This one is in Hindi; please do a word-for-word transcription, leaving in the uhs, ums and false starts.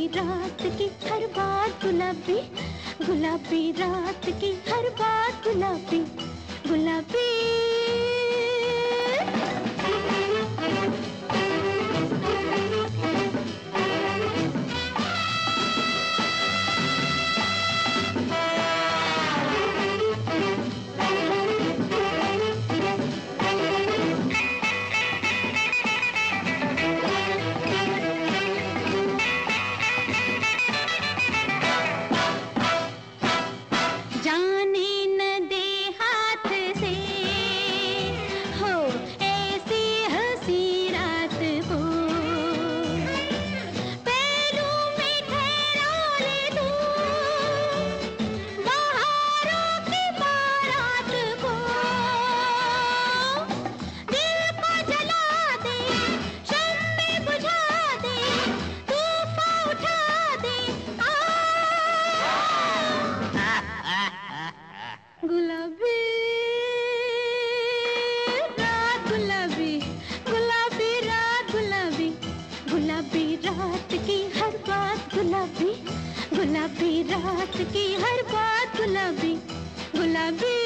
रात की हर बात गुलाबी, गुलाबी रात की हर बात गुलाबी, गुलाबी। गुलाबी रात गुलाबी, गुलाबी रात गुलाबी, गुलाबी रात की हर बात गुलाबी, गुलाबी रात की हर बात गुलाबी, गुलाबी।